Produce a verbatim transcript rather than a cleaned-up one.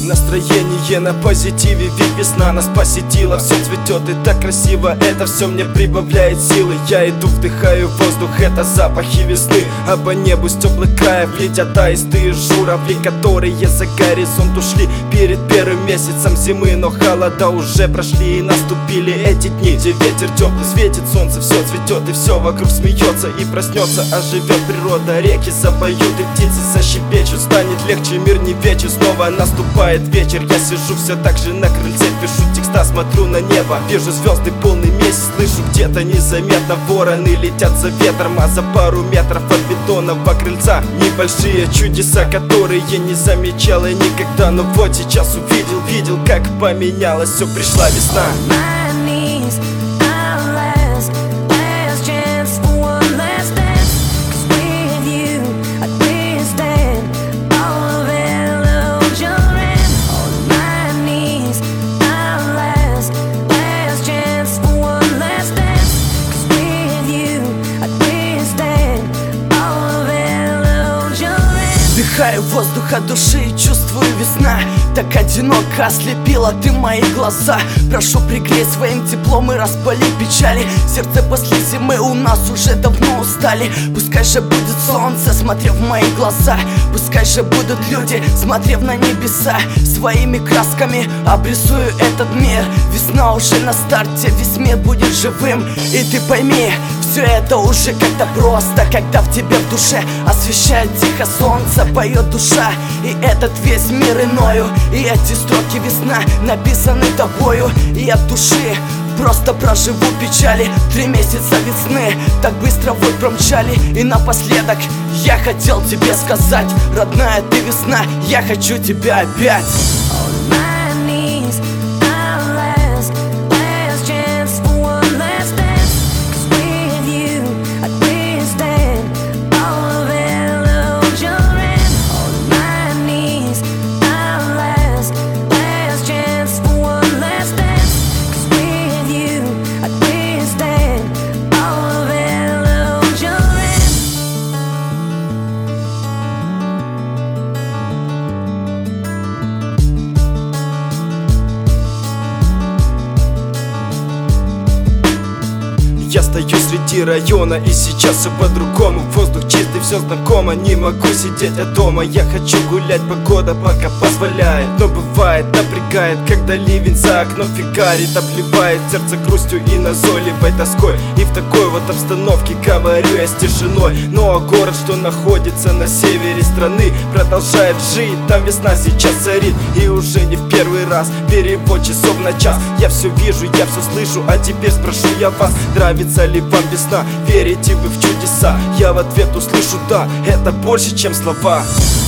Настроение на позитиве, ведь весна нас посетила. Все цветет и так красиво, это все мне прибавляет силы. Я иду, вдыхаю воздух, это запахи весны. А по небу с теплых краев летят аисты и журавли, которые за горизонт ушли перед первым месяцем зимы. Но холода уже прошли и наступили эти дни, где ветер теплый, светит солнце, все цветет и все вокруг смеется и проснется, оживет природа, реки запоют и птицы защебечут. Станет легче, мир не вечен, снова наступает вечер. Я сижу все так же на крыльце, пишу текста, смотрю на небо, вижу звезды, полный месяц, слышу где-то незаметно вороны летят за ветром, а за пару метров от бетонного крыльца небольшие чудеса, которые не замечал я никогда. Но вот сейчас увидел, видел, как поменялось все, пришла весна. Вдыхаю воздух от души и чувствую весна. Так одиноко ослепила ты мои глаза. Прошу, пригрей своим теплом и распали печали. Сердце после зимы у нас уже давно устали. Пускай же будет солнце, смотря в мои глаза. Пускай же будут люди, смотря на небеса. Своими красками обрисую этот мир. Весна уже на старте, весь мир будет живым. И ты пойми, все это уже как-то просто, когда в тебе в душе освещает тихо солнце, поет душа, и этот весь мир иною. И эти строки весна написаны тобою, и от души просто проживу печали. Три месяца весны так быстро вот промчали. И напоследок я хотел тебе сказать: родная ты весна, я хочу тебя опять. Я стою среди района, и сейчас все по-другому. Воздух чистый, все знакомо, не могу сидеть от дома. Я хочу гулять, погода пока позволяет, но бывает напрягает, когда ливень за окном фигарит, обливает сердце грустью и назойливой тоской. И в такой вот обстановке говорю я с тишиной. Ну а город, что находится на севере страны, продолжает жить, там весна сейчас царит. И уже не в первый раз перевод часов на час. Я все вижу, я все слышу, а теперь спрошу я вас: нравится ли вам весна? Верите вы в чудеса? Я в ответ услышу: да, это больше, чем слова.